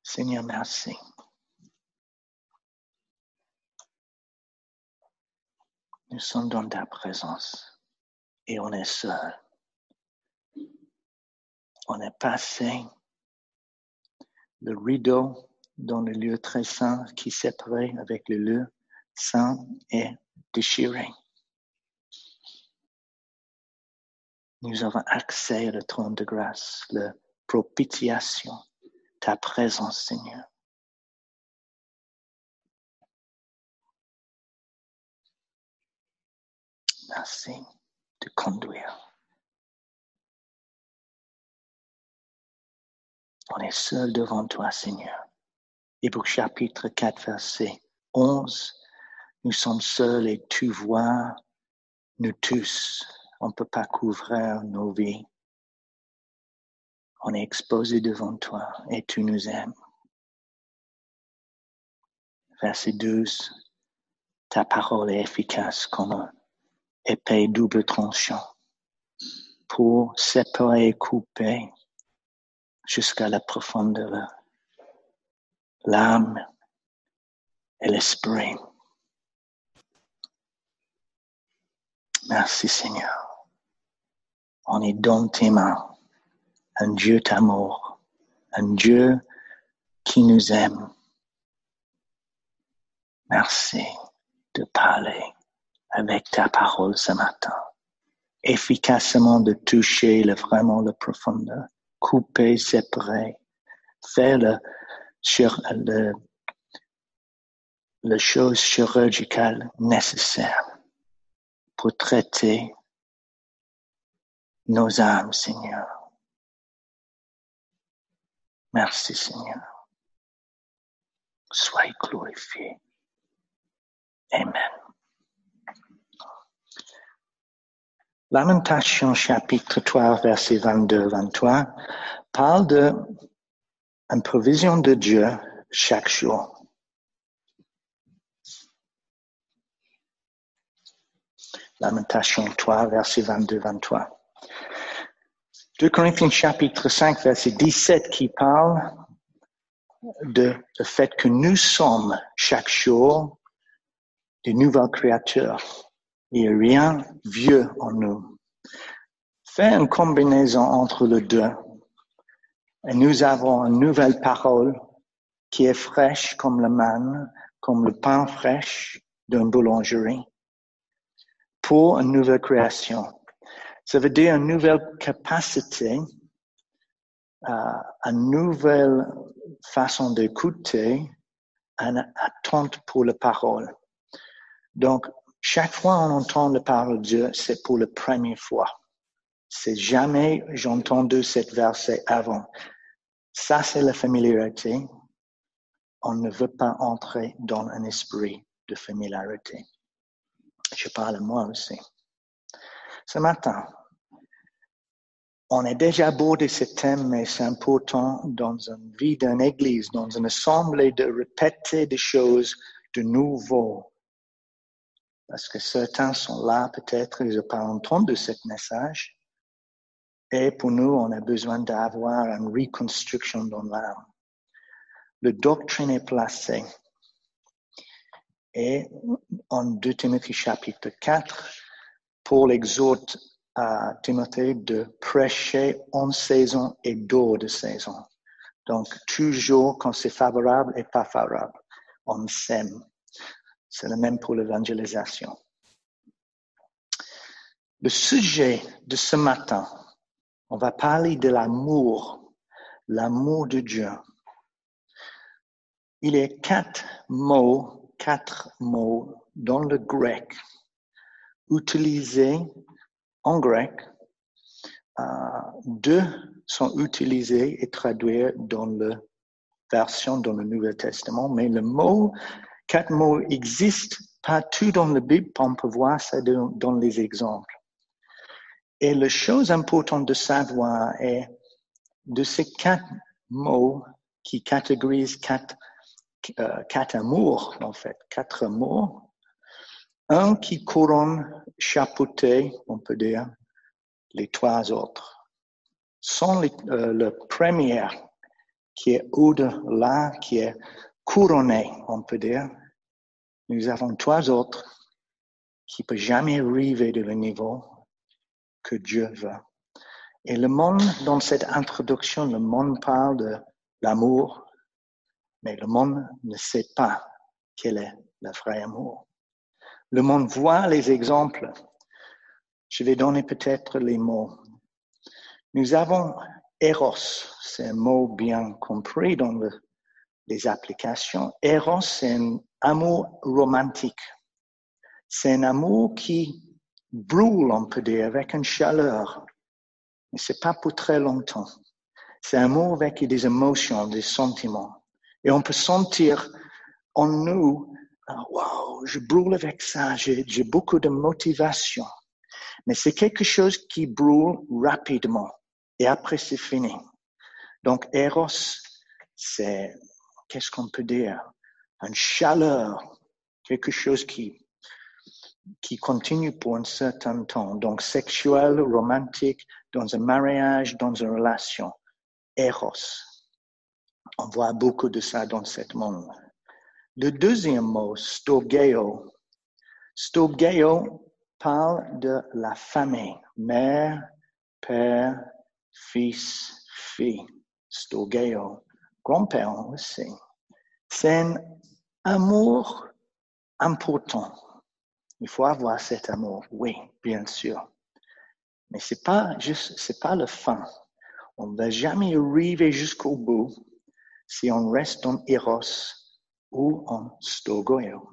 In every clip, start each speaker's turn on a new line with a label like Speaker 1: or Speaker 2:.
Speaker 1: Seigneur, merci. Nous sommes dans ta présence et on est seul. On est passé le rideau dans le lieu très saint qui séparait avec le lieu saint est déchiré. Nous avons accès à le trône de grâce, la propitiation, ta présence, Seigneur. Merci de conduire. On est seul devant toi, Seigneur. Hébreux chapitre 4, verset 11. Nous sommes seuls et tu vois nous tous. On ne peut pas couvrir nos vies. On est exposé devant toi et tu nous aimes. Verset 12. Ta parole est efficace comme un épée double tranchant pour séparer et couper jusqu'à la profondeur l'âme et l'esprit. Merci Seigneur. On est dans tes mains. Un Dieu d'amour. Un Dieu qui nous aime. Merci de parler avec ta parole ce matin. Efficacement de toucher vraiment la profondeur. Couper, séparer. Faire la chose chirurgicale nécessaire pour traiter nos âmes, Seigneur. Merci, Seigneur. Sois glorifié. Amen. Lamentation chapitre 3, verset 22-23 parle de une provision de Dieu chaque jour. Lamentation 3, verset 22-23. 2 Corinthiens chapitre 5, verset 17 qui parle de le fait que nous sommes chaque jour de nouvelles créatures. Il n'y a rien vieux en nous. Fais une combinaison entre les deux. Et nous avons une nouvelle parole qui est fraîche comme le manne, comme le pain fraîche d'une boulangerie, pour une nouvelle création. Ça veut dire une nouvelle capacité, une nouvelle façon d'écouter, une attente pour la parole. Donc, chaque fois on entend la parole de Dieu, c'est pour la première fois. C'est jamais j'ai entendu cette verset avant. Ça, c'est la familiarité. On ne veut pas entrer dans un esprit de familiarité. Je parle à moi aussi. Ce matin, on a déjà abordé ce thème, mais c'est important dans une vie d'une église, dans une assemblée, de répéter des choses de nouveau. Parce que certains sont là, peut-être, ils n'ont pas entendu ce message. Et pour nous, on a besoin d'avoir une reconstruction dans l'âme. La doctrine est placée. Et en 2 Timothée chapitre 4, Paul exhorte à Timothée de prêcher en saison et dehors de saison. Donc, toujours quand c'est favorable et pas favorable, on sème. C'est le même pour l'évangélisation. Le sujet de ce matin, on va parler de l'amour de Dieu. Il y a quatre mots dans le grec, utilisés en grec. Deux sont utilisés et traduits dans la version dans le Nouveau Testament, mais quatre mots existent partout dans la Bible, on peut voir ça dans les exemples. Et la chose importante de savoir est de ces quatre mots qui catégorisent quatre amours, en fait, quatre amours. Un qui couronne, chapeauté, on peut dire, les trois autres. Sont le premier qui est au-delà, qui est couronné, on peut dire. Nous avons trois autres qui ne peuvent jamais arriver de le niveau que Dieu veut. Et le monde, dans cette introduction, le monde parle de l'amour, mais le monde ne sait pas quel est le vrai amour. Le monde voit les exemples. Je vais donner peut-être les mots. Nous avons Eros, c'est un mot bien compris dans les applications. Eros, c'est un amour romantique. C'est un amour qui brûle, on peut dire, avec une chaleur. Mais c'est pas pour très longtemps. C'est un amour avec des émotions, des sentiments. Et on peut sentir en nous, wow, je brûle avec ça, j'ai beaucoup de motivation. Mais c'est quelque chose qui brûle rapidement. Et après, c'est fini. Donc, Eros, c'est, qu'est-ce qu'on peut dire? Une chaleur, quelque chose qui continue pour un certain temps. Donc, sexuel, romantique, dans un mariage, dans une relation. Eros. On voit beaucoup de ça dans ce monde. Le deuxième mot, storgeo. Storgeo parle de la famille. Mère, père, fils, fille. Storgeo. Grand-père aussi. C'est un amour important. Il faut avoir cet amour, oui, bien sûr. Mais c'est pas le fin. On ne va jamais arriver jusqu'au bout si on reste en Eros ou en Storgeo.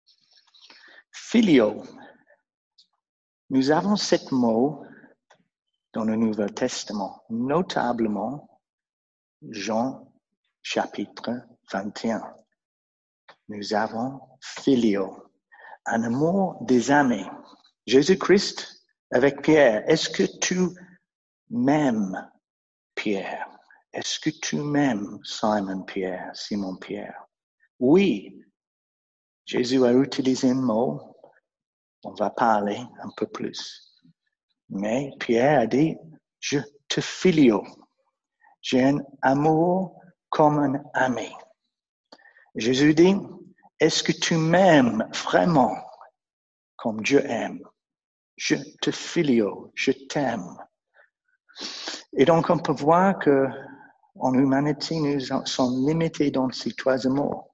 Speaker 1: Filio. Nous avons ce mot dans le Nouveau Testament, notablement Jean chapitre 21. Nous avons filio, un amour des amis. Jésus-Christ avec Pierre, est-ce que tu m'aimes, Pierre? Est-ce que tu m'aimes, Simon Pierre? Oui. Jésus a utilisé un mot, on va parler un peu plus. Mais Pierre a dit, je te filio. J'ai un amour comme un ami. Jésus dit, est-ce que tu m'aimes vraiment comme Dieu aime? Je te filio, je t'aime. Et donc, on peut voir que en humanité, nous sommes limités dans ces trois amours.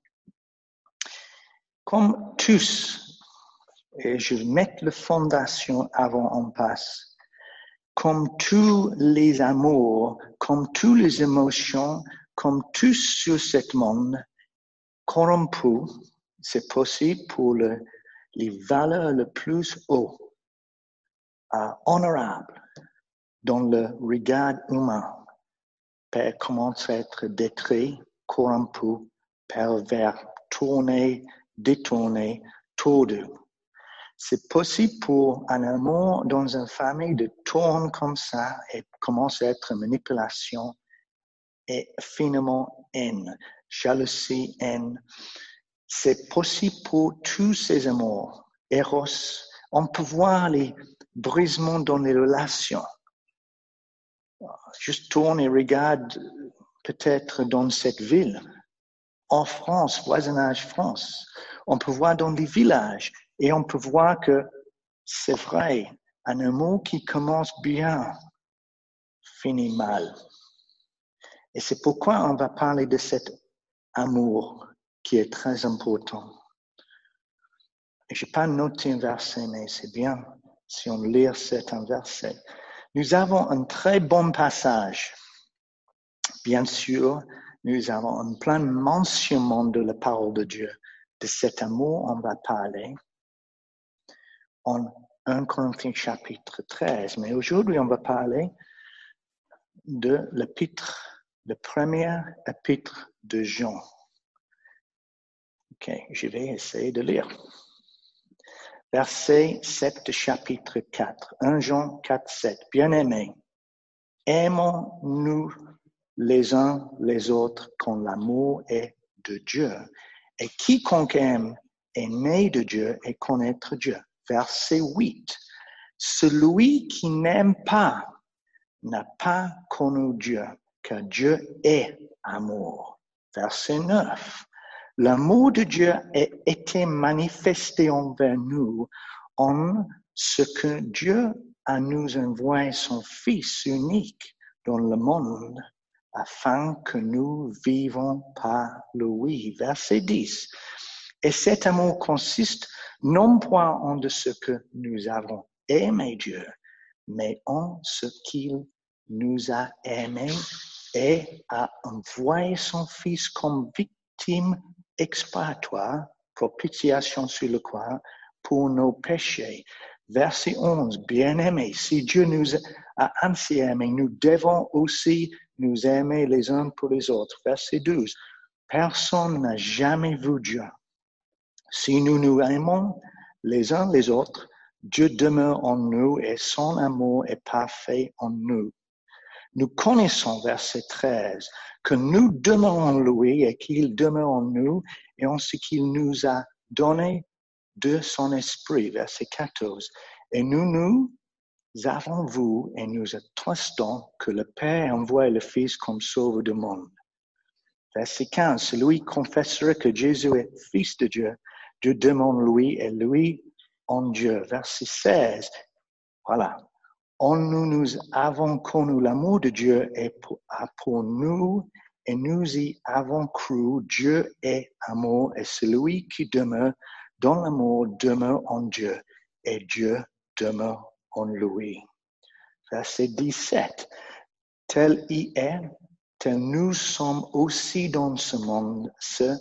Speaker 1: Comme tous, et je vais mettre la fondation avant on passe, comme tous les amours, comme toutes les émotions, comme tous sur ce monde, corrompus, c'est possible pour les valeurs les plus hautes, honorables dans le regard humain, peut commencer à être détruit, corrompu, pervers, tourné, détourné, tordu. C'est possible pour un amour dans une famille de tourner comme ça et commencer à être manipulation et finalement haine, jalousie, haine. C'est possible pour tous ces amours. Eros, on peut voir les brisements dans les relations. Juste tourne et regarde peut-être dans cette ville. En France, voisinage France, on peut voir dans les villages et on peut voir que c'est vrai, un amour qui commence bien finit mal. Et c'est pourquoi on va parler de cet amour qui est très important. Je n'ai pas noté un verset, mais c'est bien si on lit cet verset. Nous avons un très bon passage. Bien sûr, nous avons un plein mentionnement de la parole de Dieu. De cet amour, on va parler en 1 Corinthiens chapitre 13. Mais aujourd'hui, on va parler de l'épître, le premier épître de Jean. Ok, je vais essayer de lire. Verset 7 de chapitre 4. 1 Jean 4, 7. Bien-aimés, aimons-nous les uns les autres quand l'amour est de Dieu. Et quiconque aime est né de Dieu et connaître Dieu. Verset 8. Celui qui n'aime pas n'a pas connu Dieu, car Dieu est amour. Verset 9. L'amour de Dieu a été manifesté envers nous en ce que Dieu a nous envoyé son Fils unique dans le monde afin que nous vivons par lui. Verset 10. Et cet amour consiste non point en ce que nous avons aimé Dieu, mais en ce qu'il nous a aimés et a envoyé son Fils comme victime expiatoire, propitiation sur le croix pour nos péchés. Verset 11, bien-aimés, si Dieu nous a ainsi aimés, nous devons aussi nous aimer les uns pour les autres. Verset 12, personne n'a jamais vu Dieu. Si nous nous aimons les uns les autres, Dieu demeure en nous et son amour est parfait en nous. Nous connaissons, verset 13, que nous demeurons en lui et qu'il demeure en nous et en ce qu'il nous a donné de son esprit, verset 14. Et nous avons vu et nous attestons que le Père envoie le Fils comme sauveur du monde. Verset 15, celui confessera que Jésus est Fils de Dieu, Dieu demeure en lui et lui en Dieu. Verset 16, voilà. En nous avons connu l'amour de Dieu et pour nous, et nous y avons cru. Dieu est amour, et celui qui demeure dans l'amour demeure en Dieu, et Dieu demeure en lui. Verset 17. Tel il est, tel nous sommes aussi dans ce monde,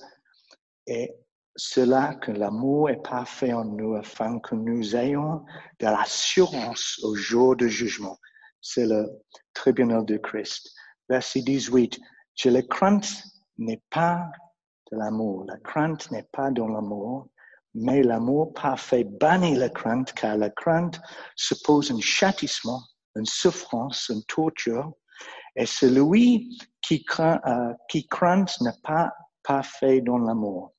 Speaker 1: et cela que l'amour est parfait en nous afin que nous ayons de l'assurance au jour du jugement. C'est le tribunal de Christ. Verset 18. Que la crainte n'est pas de l'amour. La crainte n'est pas dans l'amour, mais l'amour parfait bannit la crainte, car la crainte suppose un châtiment, une souffrance, une torture, et celui qui craint n'est pas parfait dans l'amour.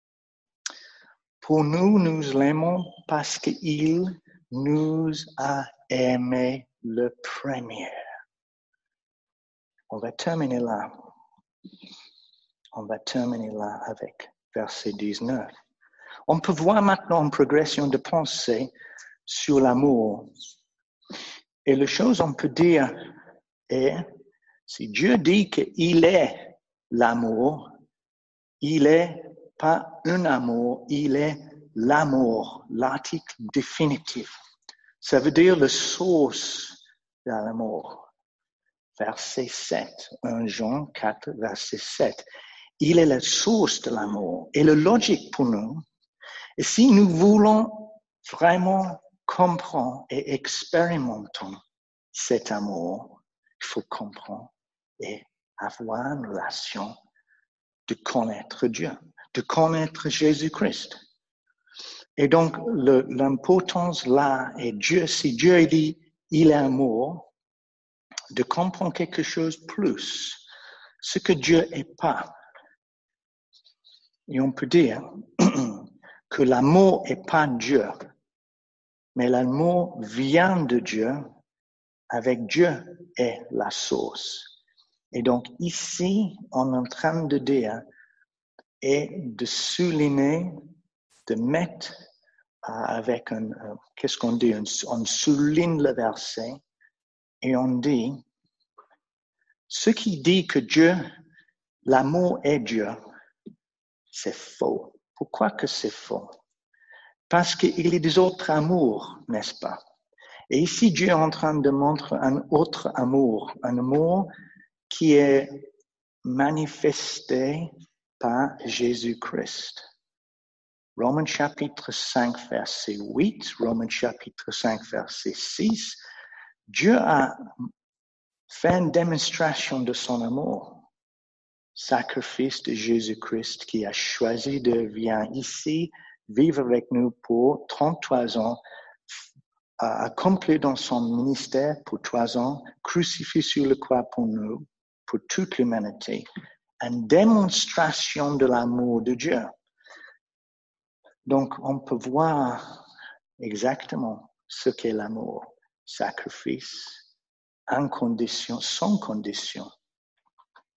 Speaker 1: Pour nous, nous l'aimons parce qu'il nous a aimés le premier. On va terminer là. On va terminer là avec verset 19. On peut voir maintenant une progression de pensée sur l'amour. Et la chose on peut dire est, si Dieu dit qu'il est l'amour, il est pas un amour, il est l'amour, l'article définitif. Ça veut dire la source de l'amour. Verset 7, 1 Jean 4, verset 7. Il est la source de l'amour et la logique pour nous. Et si nous voulons vraiment comprendre et expérimenter cet amour, il faut comprendre et avoir une relation de connaître Dieu, de connaître Jésus-Christ. Et donc, l'importance là est Dieu, si Dieu dit il est amour, de comprendre quelque chose plus, ce que Dieu n'est pas. Et on peut dire que l'amour n'est pas Dieu, mais l'amour vient de Dieu, avec Dieu est la source. Et donc ici, on est en train de dire et de souligner, de mettre avec qu'est-ce qu'on dit, on souligne le verset et on dit, ce qui dit que Dieu, l'amour est Dieu, c'est faux. Pourquoi que c'est faux? Parce qu'il y a des autres amours, n'est-ce pas? Et ici, Dieu est en train de montrer un autre amour, un amour qui est manifesté par Jésus-Christ. Romains chapitre 5, verset 8, Romains chapitre 5, verset 6, Dieu a fait une démonstration de son amour. Sacrifice de Jésus-Christ qui a choisi de venir ici, vivre avec nous pour 33 ans, accompli dans son ministère pour 3 ans, crucifié sur le croix pour nous, pour toute l'humanité. Une démonstration de l'amour de Dieu. Donc, on peut voir exactement ce qu'est l'amour. Sacrifice, en condition, sans condition.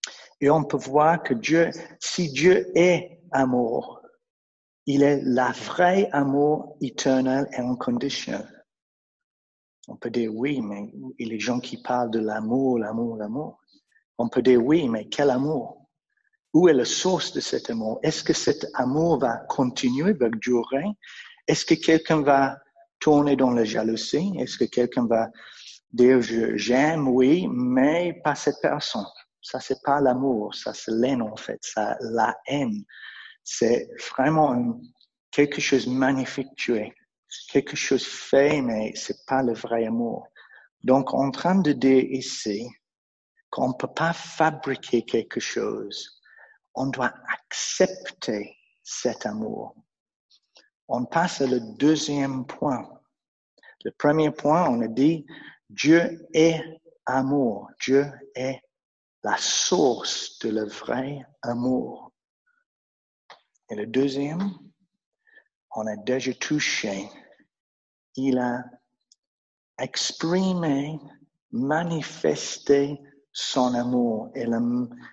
Speaker 1: Et on peut voir que si Dieu est amour, il est la vraie amour éternel et inconditionnel. On peut dire oui, mais il y a les gens qui parlent de l'amour. On peut dire oui, mais quel amour? Où est la source de cet amour? Est-ce que cet amour va continuer, va durer? Est-ce que quelqu'un va tourner dans la jalousie? Est-ce que quelqu'un va dire j'aime, oui, mais pas cette personne? Ça, c'est pas l'amour, ça, c'est l'aine en fait, ça, la haine. C'est vraiment quelque chose de magnifique, tu es. Quelque chose fait, mais c'est pas le vrai amour. Donc, en train de dire ici qu'on ne peut pas fabriquer quelque chose. On doit accepter cet amour. On passe au deuxième point. Le premier point, on a dit, Dieu est amour. Dieu est la source de le vrai amour. Et le deuxième, on a déjà touché. Il a exprimé, manifesté son amour et la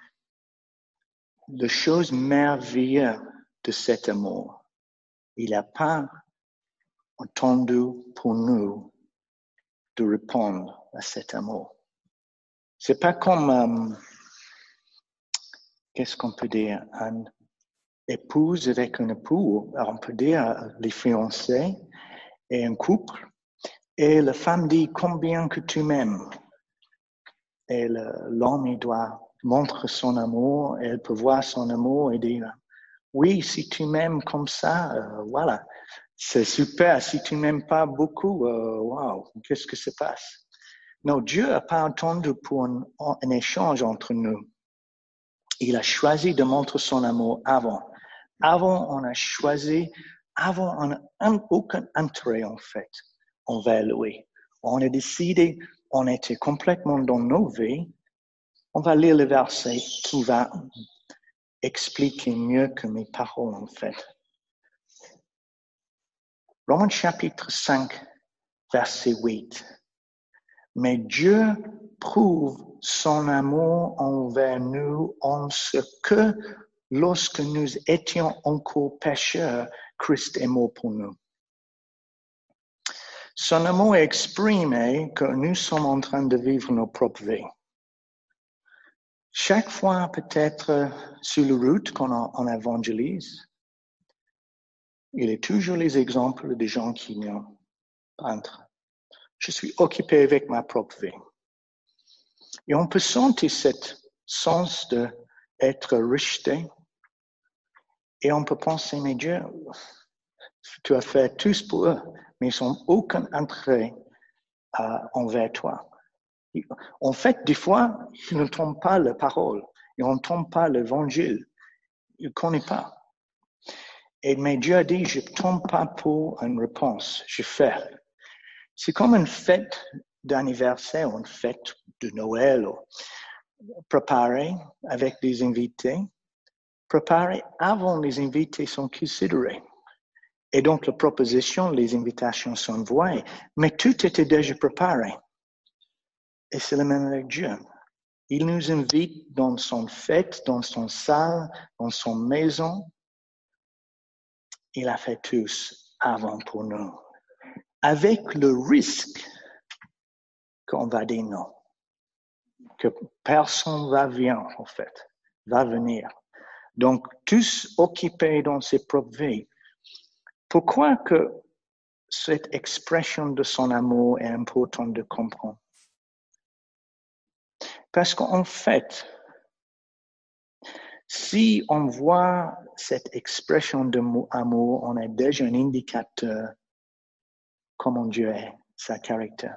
Speaker 1: chose merveilleuse de cet amour. Il n'a pas attendu pour nous de répondre à cet amour. C'est pas comme, qu'est-ce qu'on peut dire, un épouse avec un époux. Alors on peut dire les fiancés et un couple. Et la femme dit combien que tu m'aimes. Et l'homme, il doit montrer son amour. Et elle peut voir son amour et dire oui, si tu m'aimes comme ça, voilà, c'est super. Si tu m'aimes pas beaucoup, wow, qu'est-ce que se passe? Non, Dieu n'a pas attendu pour un échange entre nous. Il a choisi de montrer son amour avant. Avant, on a choisi, avant, on n'a aucun intérêt en fait envers lui. On a décidé, on était complètement dans nos vies. On va lire le verset qui va expliquer mieux que mes paroles en fait. Romains chapitre 5, verset 8. Mais Dieu prouve son amour envers nous en ce que, lorsque nous étions encore pécheurs, Christ est mort pour nous. Son amour est exprimé que nous sommes en train de vivre nos propres vies. Chaque fois, peut-être, sur la route qu'on évangélise, il y a toujours les exemples de gens qui n'ont pas entre. Je suis occupé avec ma propre vie. Et on peut sentir ce sens d'être rejeté. Et on peut penser, mais Dieu, tu as fait tout pour eux, mais ils n'ont aucun intérêt envers toi. En fait, des fois, ils ne n'entendent pas la parole, ils n'entendent pas l'évangile, ils ne connaissent pas. Mais Dieu a dit, je ne tombe pas pour une réponse, je fais. C'est comme une fête d'anniversaire, une fête de Noël, préparée avec des invités, préparée avant les invités sont considérés. Et donc, la proposition, les invitations sont envoyées, mais tout était déjà préparé. Et c'est le même avec Dieu. Il nous invite dans son fête, dans son salle, dans son maison. Il a fait tous avant pour nous. Avec le risque qu'on va dire non. Que personne va venir, en fait, va venir. Donc, tous occupés dans ses propres vies. Pourquoi que cette expression de son amour est importante de comprendre? Parce qu'en fait, si on voit cette expression d'amour, on a déjà un indicateur comment Dieu est, sa caractère.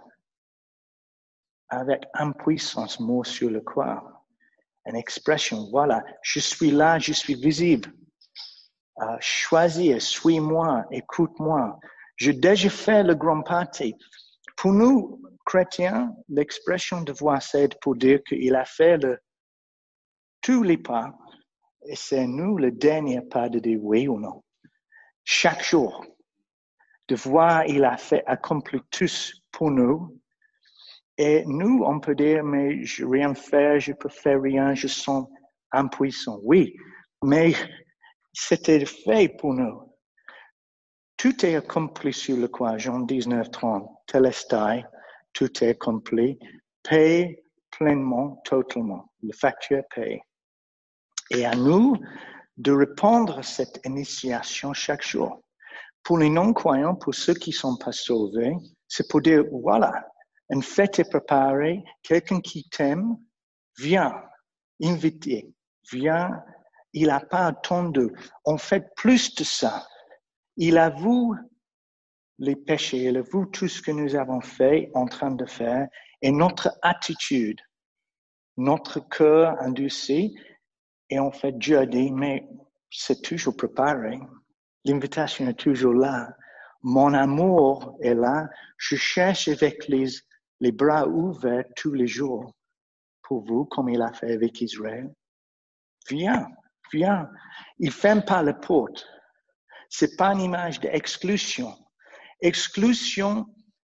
Speaker 1: Avec impuissance, mot sur le corps, une expression, voilà, je suis là, je suis visible. Choisis, suis-moi, écoute-moi. J'ai déjà fait le grand parti. Pour nous, chrétiens, l'expression de voix, c'est pour dire qu'il a fait tous les pas, et c'est nous le dernier pas de dire oui ou non. Chaque jour, de voir il a fait accomplir tous pour nous, Et nous, on peut dire, mais je rien faire, je peux faire rien, je sens impuissant. Oui, mais c'était fait pour nous. Tout est accompli sur le croix, Jean 19:30. Telestai, tout est accompli. Paye pleinement, totalement. Le facture paye. Et à nous de répondre à cette initiation chaque jour. Pour les non-croyants, pour ceux qui ne sont pas sauvés, c'est pour dire, voilà, une fête est préparée, quelqu'un qui t'aime, viens, invité, viens, il n'a pas attendu. On fait plus de ça. Il avoue les péchés, il avoue tout ce que nous avons fait, en train de faire, et notre attitude, notre cœur endurci, et en fait, Dieu a dit, mais c'est toujours préparé. L'invitation est toujours là. Mon amour est là. Je cherche avec les bras ouverts tous les jours pour vous, comme il a fait avec Israël. Viens, viens. Il ne ferme pas la porte. C'est pas une image d'exclusion. Exclusion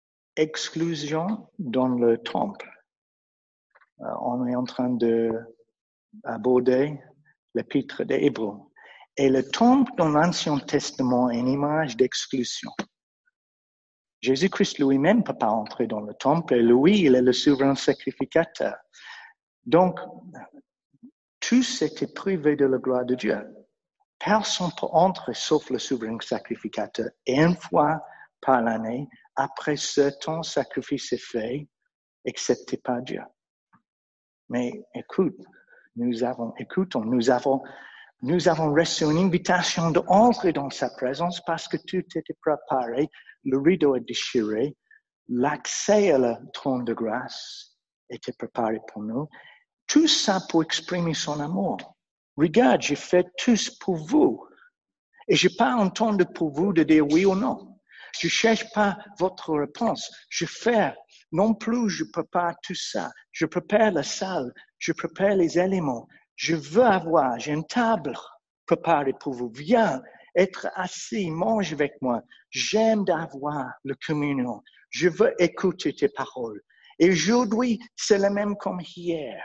Speaker 1: dans le temple. On est en train d'aborder l'épître des Hébreux. Et le temple dans l'Ancien Testament est une image d'exclusion. Jésus-Christ lui-même ne peut pas entrer dans le temple, et lui, il est le souverain sacrificateur. Donc, tous étaient privés de la gloire de Dieu. Personne ne peut entrer sauf le souverain sacrificateur. Et une fois par l'année, après ce temps, sacrifice est fait, excepté par Dieu. Mais écoutons, nous avons reçu une invitation d'entrer dans sa présence parce que tout était préparé, le rideau est déchiré, l'accès à le trône de grâce était préparé pour nous. Tout ça pour exprimer son amour. Regarde, j'ai fait tout pour vous. Et je n'ai pas entendu pour vous de dire oui ou non. Je ne cherche pas votre réponse. Je fais. Non plus, je prépare tout ça. Je prépare la salle. Je prépare les éléments. Je veux avoir, j'ai une table préparée pour vous. Viens être assis, mange avec moi. J'aime d'avoir la communion. Je veux écouter tes paroles. Et aujourd'hui, c'est le même comme hier.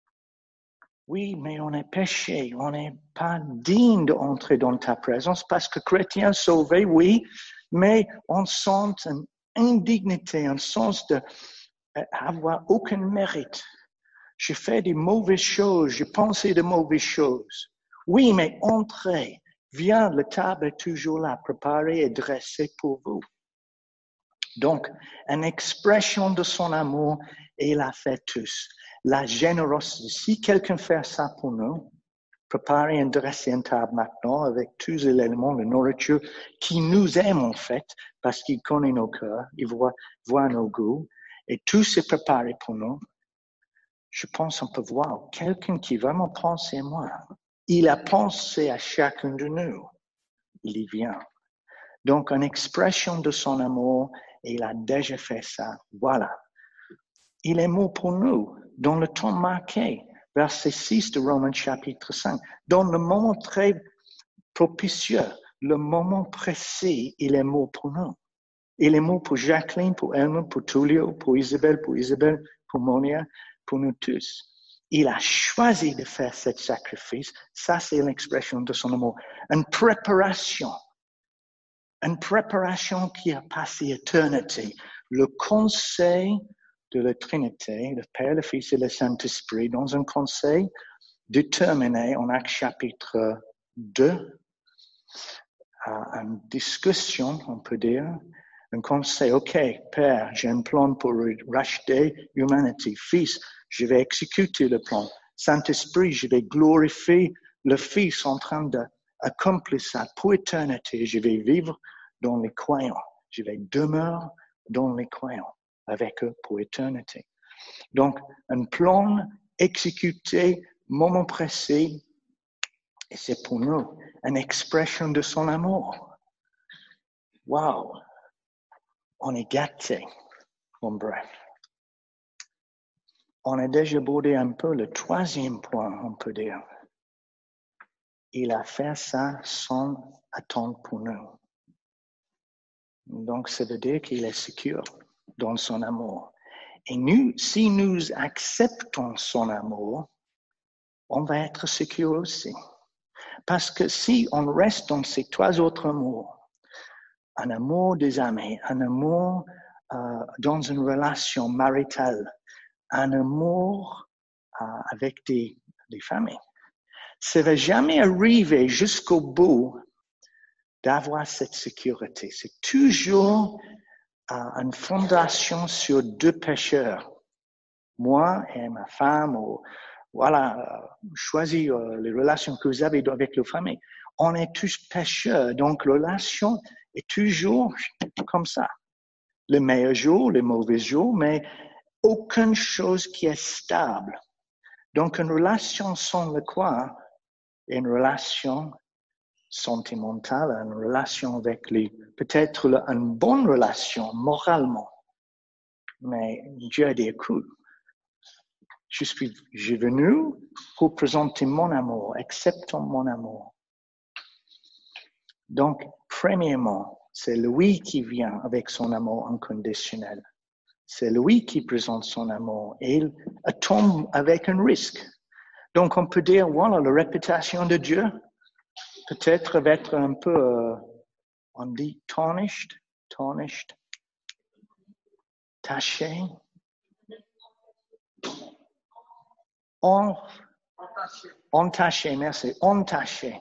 Speaker 1: Oui, mais on est péché, on n'est pas digne d'entrer dans ta présence parce que chrétien sauvé, oui, mais on sent une indignité, un sens d'avoir aucun mérite. Je fais des mauvaises choses, je pensais de mauvaises choses. Oui, mais entrez, viens, la table est toujours là, préparée et dressée pour vous. Donc, une expression de son amour, et il a fait tous. La générosité. Si quelqu'un fait ça pour nous, préparer et dresser une table maintenant avec tous les éléments de nourriture qui nous aime en fait, parce qu'il connaît nos cœurs, il voit nos goûts, et tout c'est préparé pour nous. Je pense qu'on peut voir quelqu'un qui vraiment pense à moi. Il a pensé à chacun de nous. Il y vient. Donc, une expression de son amour, et il a déjà fait ça. Voilà. Il est mort pour nous dans le temps marqué, verset 6 de Romains chapitre 5. Dans le moment très propitieux, le moment précis, il est mort pour nous. Il est mort pour Jacqueline, pour Elma, pour Tullio, pour Isabelle, pour Monia, pour nous tous. Il a choisi de faire ce sacrifice. Ça, c'est l'expression de son amour. Une préparation qui a passé l'éternité. Le conseil de la Trinité, le Père, le Fils et le Saint-Esprit, dans un conseil déterminé en Actes chapitre 2, une discussion, on peut dire, un conseil, OK, Père, j'ai un plan pour racheter l'humanité. Fils, je vais exécuter le plan. Saint-Esprit, je vais glorifier le Fils en train d'accomplir ça pour l'éternité. Je vais vivre dans les croyants. Je vais demeurer dans les croyants avec eux pour l'éternité. Donc, un plan exécuté, moment précis, et c'est pour nous une expression de son amour. Wow! On est gâtés, en bref. On a déjà abordé un peu le troisième point, on peut dire. Il a fait ça sans attendre pour nous. Donc, ça veut dire qu'il est sûr dans son amour. Et si nous acceptons son amour, on va être secure aussi. Parce que si on reste dans ces trois autres amours, un amour des amis, un amour dans une relation maritale, un amour avec des familles, ça ne va jamais arriver jusqu'au bout d'avoir cette sécurité. C'est toujours une fondation sur deux pécheurs. Moi et ma femme, choisis les relations que vous avez avec les familles. On est tous pécheurs, donc la relation est toujours comme ça. Les meilleurs jours, les mauvais jours, mais aucune chose qui est stable. Donc une relation sans le quoi est une relation sentimentale, une relation avec peut-être une bonne relation moralement. Mais Dieu a dit, écoute, je suis venu pour présenter mon amour, acceptons mon amour. Donc, premièrement, c'est lui qui vient avec son amour inconditionnel. C'est lui qui présente son amour et il tombe avec un risque. Donc, on peut dire, voilà, la réputation de Dieu peut-être va être un peu, on dit tarnished, taché, entaché, merci, entaché.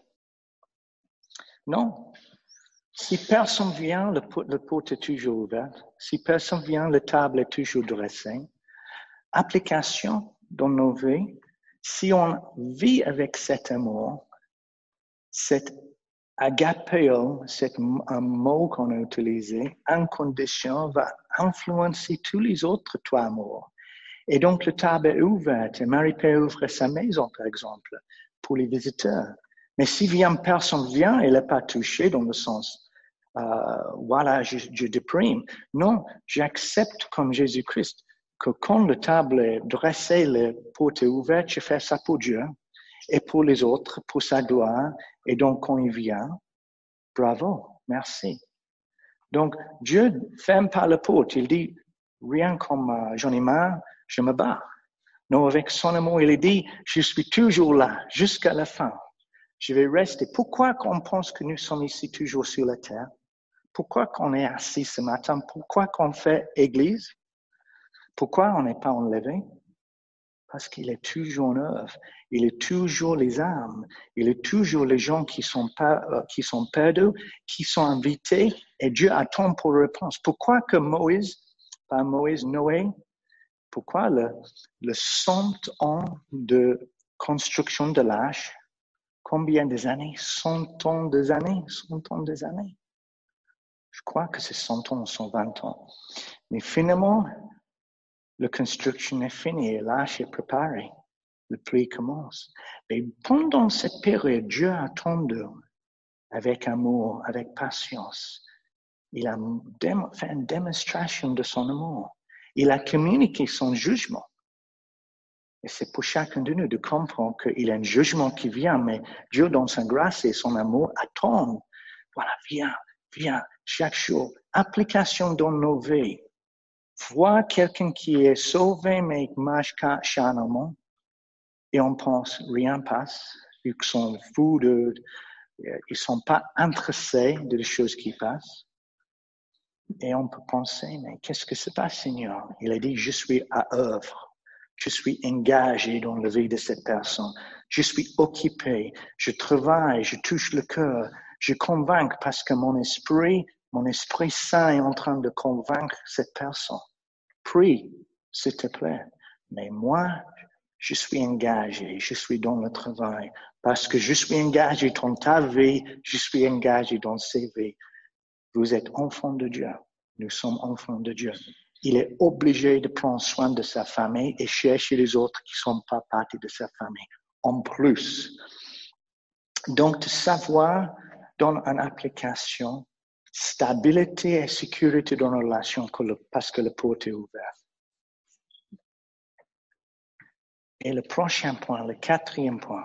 Speaker 1: Non. Si personne vient, la porte est toujours ouverte. Si personne vient, la table est toujours dressée. Application dans nos vies, si on vit avec cet amour, cet agapeo, c'est un mot qu'on a utilisé, en condition, va influencer tous les autres trois amours. Et donc, la table est ouverte et Marie peut ouvrir sa maison, par exemple, pour les visiteurs. Mais si personne vient, elle n'est pas touchée dans le sens, voilà, je déprime. Non, j'accepte comme Jésus-Christ que quand la table est dressée, la porte est ouverte, je fais ça pour Dieu et pour les autres, pour sa gloire. Et donc, quand il vient, bravo, merci. Donc, Dieu ferme pas la porte. Il dit, rien comme j'en ai marre, je me barre. Non, avec son amour, il dit, je suis toujours là, jusqu'à la fin. Je vais rester. Pourquoi qu'on pense que nous sommes ici toujours sur la terre? Pourquoi qu'on est assis ce matin? Pourquoi qu'on fait église? Pourquoi on n'est pas enlevé? Parce qu'il est toujours neuf. Il est toujours les âmes. Il est toujours les gens qui sont perdus, qui sont invités, et Dieu attend pour réponse. Pourquoi que Noé, pourquoi le 100 ans de construction de l'arche, combien des années? 100 ans des années? 100 ans des années. Je crois que c'est 100 ans, 120 ans. Mais finalement, la construction est finie, l'arche est préparée. La pluie commence. Mais pendant cette période, Dieu a attendu avec amour, avec patience. Il a fait une démonstration de son amour. Il a communiqué son jugement. Et c'est pour chacun de nous de comprendre qu'il y a un jugement qui vient, mais Dieu, dans sa grâce et son amour, attend. Voilà, viens, chaque jour. Application dans nos vies. Voir quelqu'un qui est sauvé, mais qui marche charnellement, et on pense, rien passe, ils sont fous ils sont pas intéressés des choses qui passent. Et on peut penser, mais qu'est-ce que se passe, Seigneur? Il a dit, je suis à œuvre. Je suis engagé dans la vie de cette personne. Je suis occupé. Je travaille. Je touche le cœur. Je convainc parce que mon esprit saint est en train de convaincre cette personne. Prie, s'il te plaît. Mais moi, je suis engagé. Je suis dans le travail. Parce que je suis engagé dans ta vie. Je suis engagé dans ses vies. Vous êtes enfants de Dieu. Nous sommes enfants de Dieu. Il est obligé de prendre soin de sa famille et chercher les autres qui ne sont pas partie de sa famille. En plus. Donc, de savoir dans une application, stabilité et sécurité dans la relation parce que la porte est ouverte. Et le prochain point, le quatrième point,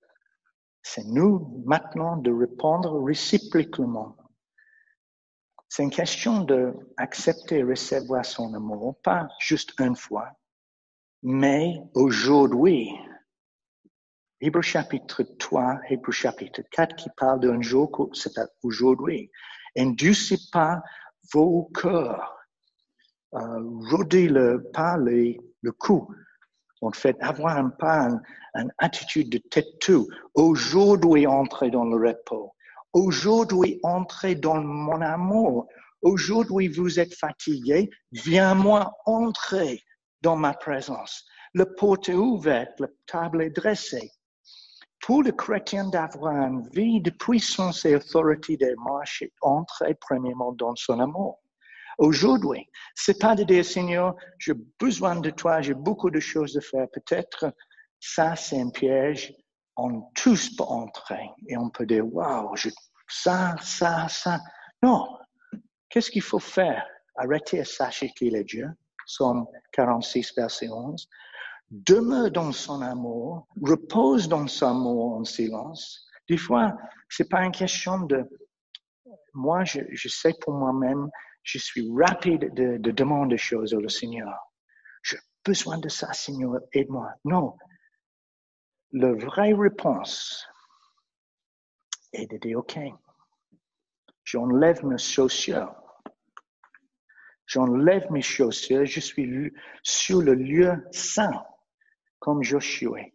Speaker 1: c'est nous maintenant de répondre réciproquement. C'est une question d'accepter et recevoir son amour, pas juste une fois, mais aujourd'hui. Hébreux chapitre 3, Hébreux chapitre 4 qui parle d'un jour qui s'appelle aujourd'hui. Induisez pas vos cœurs. Rodez pas le cou. En fait, avoir une attitude de tête-tout. Aujourd'hui, entrez dans le repos. Aujourd'hui, entrez dans mon amour. Aujourd'hui, vous êtes fatigué. Viens-moi entrer dans ma présence. La porte est ouverte, la table est dressée. Pour le chrétien d'avoir une vie de puissance et autorité de marcher, entrer premièrement dans son amour. Aujourd'hui, c'est pas de dire, Seigneur, j'ai besoin de toi, j'ai beaucoup de choses à faire. Peut-être, ça, c'est un piège. On tous peut entrer et on peut dire, waouh, ça. Non. Qu'est-ce qu'il faut faire? Arrêtez et sachez qu'il est Dieu. Psaume 46, verset 11. Demeure dans son amour, repose dans son amour en silence. Des fois, c'est pas une question de, moi, je sais pour moi-même, je suis rapide de demander des choses au Seigneur. J'ai besoin de ça, Seigneur, aide-moi. Non. La vraie réponse est de dire, OK, j'enlève mes chaussures. J'enlève mes chaussures, je suis sur le lieu saint, comme Josué.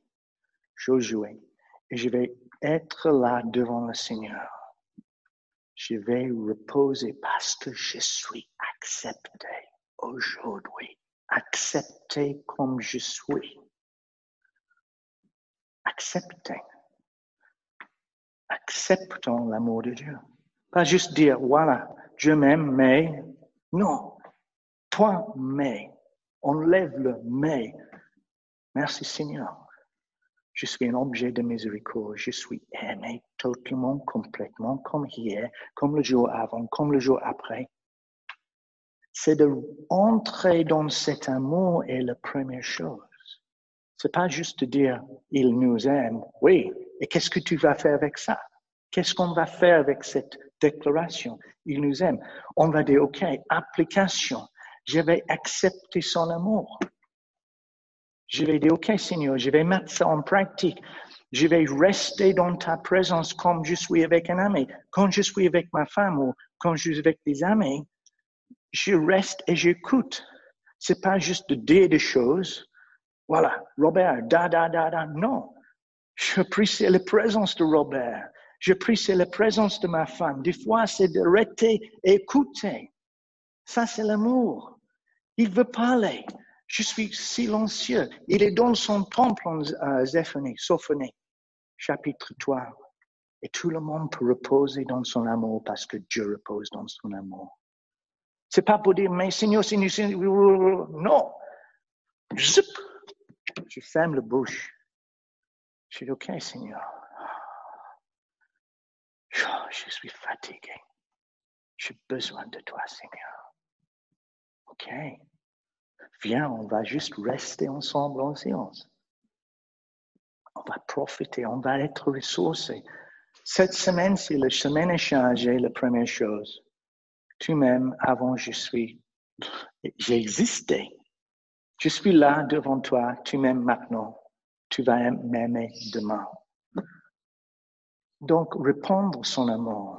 Speaker 1: Et je vais être là devant le Seigneur. Je vais reposer parce que je suis accepté aujourd'hui. Accepté comme je suis. Accepté. Acceptons l'amour de Dieu. Pas juste dire, voilà, Dieu m'aime, mais non. Toi, mais. Enlève le mais. Merci Seigneur. Je suis un objet de miséricorde. Je suis aimé totalement, complètement, comme hier, comme le jour avant, comme le jour après. C'est de entrer dans cet amour est la première chose. C'est pas juste de dire, il nous aime. Oui. Et qu'est-ce que tu vas faire avec ça? Qu'est-ce qu'on va faire avec cette déclaration? Il nous aime. On va dire, OK, application. Je vais accepter son amour. Je vais dire, OK, Seigneur, je vais mettre ça en pratique. Je vais rester dans ta présence comme je suis avec un ami. Quand je suis avec ma femme ou quand je suis avec des amis, je reste et j'écoute. C'est pas juste de dire des choses. Voilà, Robert, Non. Je prie la présence de Robert. Je prie la présence de ma femme. Des fois, c'est de rester et écouter. Ça, c'est l'amour. Il veut parler. Je suis silencieux. Il est dans son temple en Sophonie, chapitre 3. Et tout le monde peut reposer dans son amour parce que Dieu repose dans son amour. C'est pas pour dire, mais Seigneur, non. Zip. Je ferme la bouche. Je dis, OK, Seigneur. Je suis fatigué. J'ai besoin de toi, Seigneur. OK. Viens, on va juste rester ensemble en silence. On va profiter, on va être ressourcés. Cette semaine, si la semaine est changée, la première chose, tu m'aimes avant j'ai existé. Je suis là devant toi, tu m'aimes maintenant, tu vas m'aimer demain. Donc, répondre son amour.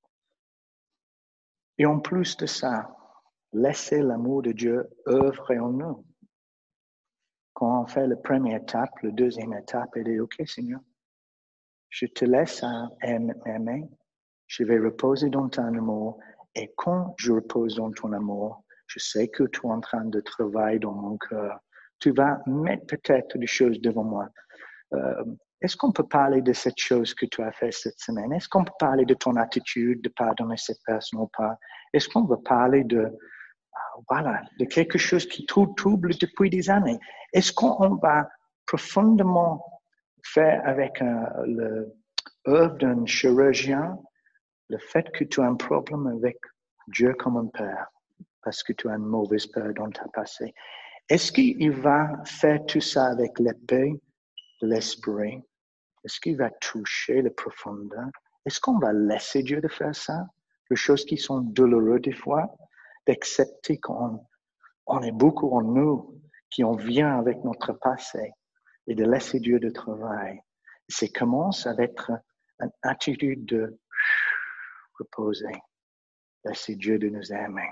Speaker 1: Et en plus de ça, laisser l'amour de Dieu œuvrer en nous. Quand on fait la première étape, la deuxième étape, et dire, OK, Seigneur, je te laisse aimer, je vais reposer dans ton amour, et quand je repose dans ton amour, je sais que tu es en train de travailler dans mon cœur. Tu vas mettre peut-être des choses devant moi. Est-ce qu'on peut parler de cette chose que tu as fait cette semaine? Est-ce qu'on peut parler de ton attitude de pardonner cette personne ou pas? Est-ce qu'on veut parler de quelque chose qui trouble depuis des années? Est-ce qu'on va profondément faire avec l'œuvre d'un chirurgien le fait que tu as un problème avec Dieu comme un père parce que tu as une mauvaise peur dans ta passé? Est-ce qu'il va faire tout ça avec l'épée de l'esprit? Est-ce qu'il va toucher la profondeur? Est-ce qu'on va laisser Dieu de faire ça? les choses qui sont douloureuses des fois, d'accepter qu'on est beaucoup en nous, qu'on vient avec notre passé, et de laisser Dieu de travail. Ça commence avec une attitude de reposer, laisser Dieu de nous aimer.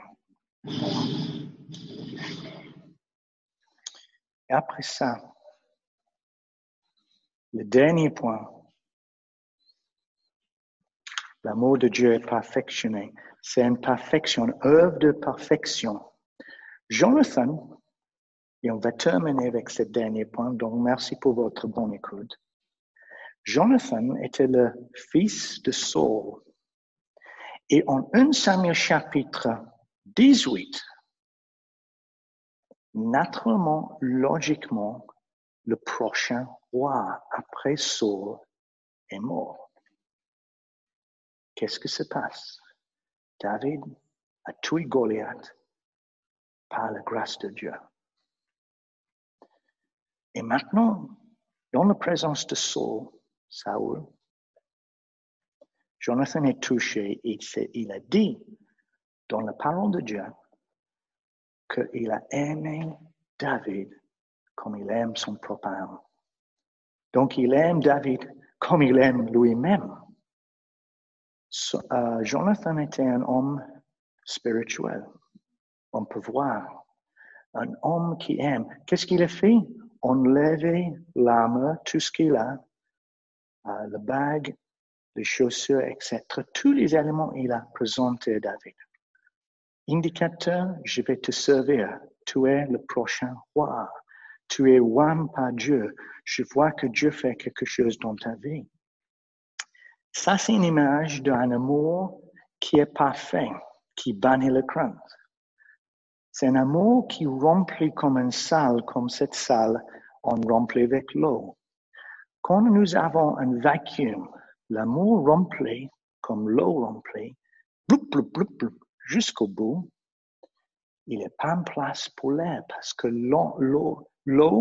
Speaker 1: Et après ça, le dernier point, l'amour de Dieu est perfectionné. C'est une perfection, une œuvre de perfection. Jonathan, et on va terminer avec ce dernier point, donc merci pour votre bonne écoute. Jonathan était le fils de Saul. Et en 1 Samuel chapitre 18, naturellement, logiquement, le prochain roi après Saul est mort. Qu'est-ce que se passe? David a tué Goliath par la grâce de Dieu. Et maintenant, dans la présence de Saul, Jonathan est touché et il a dit dans la parole de Dieu qu'il a aimé David comme il aime son propre âme. Donc il aime David comme il aime lui-même. Jonathan était un homme spirituel. On peut voir un homme qui aime. Qu'est-ce qu'il a fait? Enlever l'armure, tout ce qu'il a, le bague, les chaussures, etc. Tous les éléments il a présentés à David. Indicateur, je vais te servir. Tu es le prochain roi. Tu es oint par Dieu. Je vois que Dieu fait quelque chose dans ta vie. Ça, c'est une image d'un amour qui est parfait, qui bannit la crainte. C'est un amour qui remplit comme une salle, comme cette salle, on remplit avec l'eau. Quand nous avons un vacuum, l'amour remplit, comme l'eau remplit, jusqu'au bout, il n'est pas en place pour l'air parce que l'eau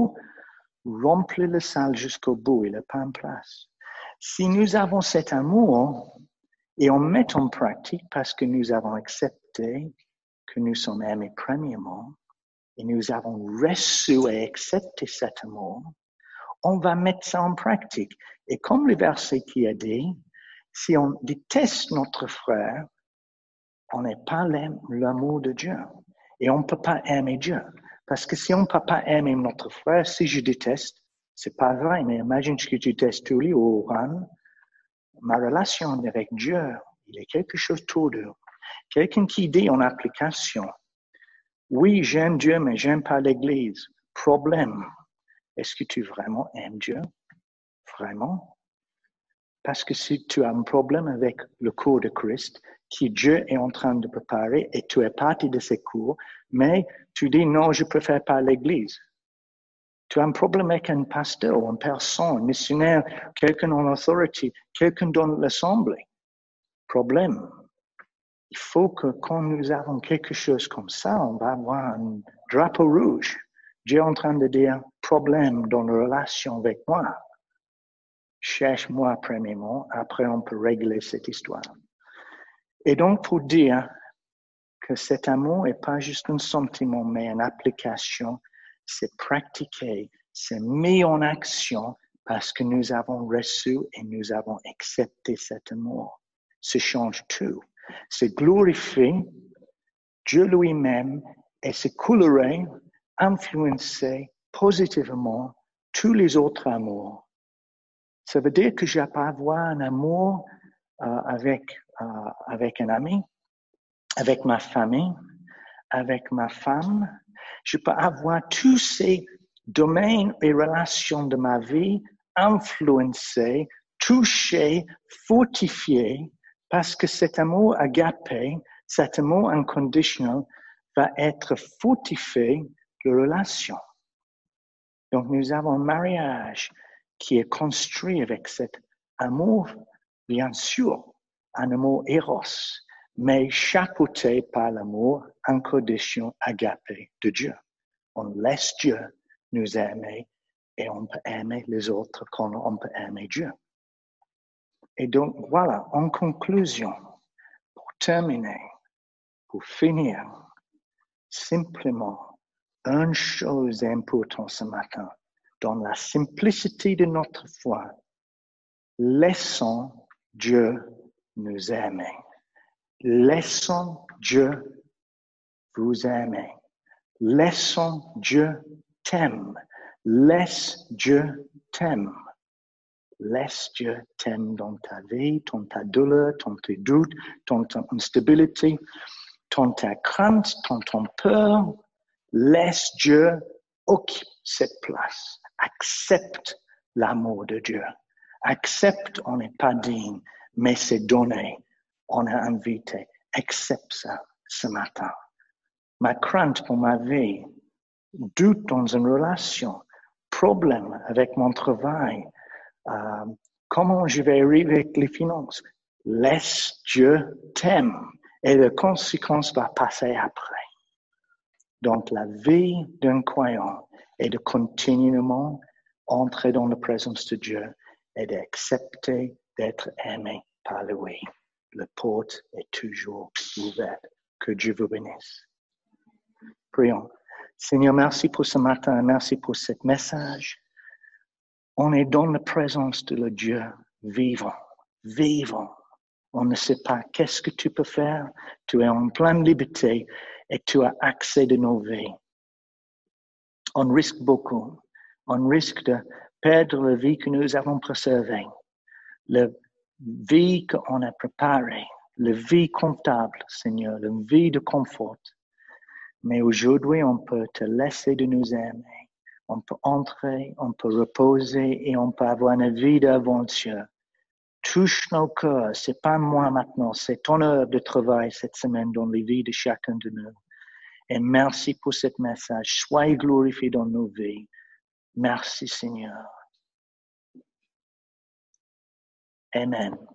Speaker 1: remplit la salle jusqu'au bout, il n'est pas en place. Si nous avons cet amour et on met en pratique parce que nous avons accepté que nous sommes aimés premièrement et nous avons reçu et accepté cet amour, on va mettre ça en pratique. Et comme le verset qui a dit, si on déteste notre frère, on n'est pas l'amour de Dieu. Et on ne peut pas aimer Dieu. Parce que si on ne peut pas aimer notre frère, si je déteste, c'est pas vrai, mais imagine que tu détestes tous les Oran. Ma relation avec Dieu, il y a quelque chose autour d'eux. Quelqu'un qui dit en application, oui, j'aime Dieu, mais j'aime pas l'Église. Problème. Est-ce que tu vraiment aimes Dieu? Vraiment? Parce que si tu as un problème avec le cours de Christ, qui Dieu est en train de préparer, et tu es parti de ces cours, mais tu dis non, je préfère pas l'Église. Tu as un problème avec un pasteur, une personne, un missionnaire, quelqu'un en authority, quelqu'un dans l'assemblée. Problème. Il faut que quand nous avons quelque chose comme ça, on va avoir un drapeau rouge. Dieu est en train de dire, problème dans la relation avec moi. Cherche-moi premièrement, après on peut régler cette histoire. Et donc pour dire que cet amour n'est pas juste un sentiment, mais une application, c'est pratiqué, c'est mis en action parce que nous avons reçu et nous avons accepté cet amour. Ça change tout. C'est glorifier Dieu lui-même et c'est colorer, influencer positivement tous les autres amours. Ça veut dire que je peux avoir un amour avec un ami, avec ma famille, avec ma femme. Je peux avoir tous ces domaines et relations de ma vie influencés, touchés, fortifiés, parce que cet amour agapé, cet amour inconditionnel va être fortifié de relations. Donc nous avons un mariage qui est construit avec cet amour, bien sûr, un amour éros, mais chapeauté par l'amour inconditionnel agapé de Dieu. On laisse Dieu nous aimer et on peut aimer les autres quand on peut aimer Dieu. Et donc voilà, en conclusion, pour terminer, pour finir, simplement, une chose est importante ce matin. Dans la simplicité de notre foi, laissons Dieu nous aimer. Laissons Dieu vous aimer. Laissons Dieu t'aimer. Laisse Dieu t'aimer. Laisse Dieu t'aimer dans ta vie, dans ta douleur, dans tes doutes, dans ton instabilité, dans ta crainte, dans ton peur. Laisse Dieu occuper cette place. Accepte l'amour de Dieu. Accepte, on n'est pas digne, mais c'est donné. On est invité. Accepte ça ce matin. Ma crainte pour ma vie, doute dans une relation, problème avec mon travail, comment je vais arriver avec les finances. Laisse Dieu t'aimer et la conséquence va passer après. Donc la vie d'un croyant est de continuellement entrer dans la présence de Dieu et d'accepter d'être aimé par lui. La porte est toujours ouverte. Que Dieu vous bénisse. Prions. Seigneur, merci pour ce matin, merci pour ce message. On est dans la présence de le Dieu vivant, vivant. On ne sait pas qu'est-ce que tu peux faire. Tu es en pleine liberté et tu as accès de nos vies. On risque beaucoup. On risque de perdre la vie que nous avons préservée, la vie qu'on a préparée, la vie comptable, Seigneur, la vie de confort. Mais aujourd'hui, on peut te laisser de nous aimer. On peut entrer, on peut reposer et on peut avoir une vie d'aventure. Touche nos cœurs. C'est pas moi maintenant, c'est ton heure de travail cette semaine dans les vies de chacun de nous. Et merci pour ce message. Sois glorifié dans nos vies. Merci Seigneur. Amen.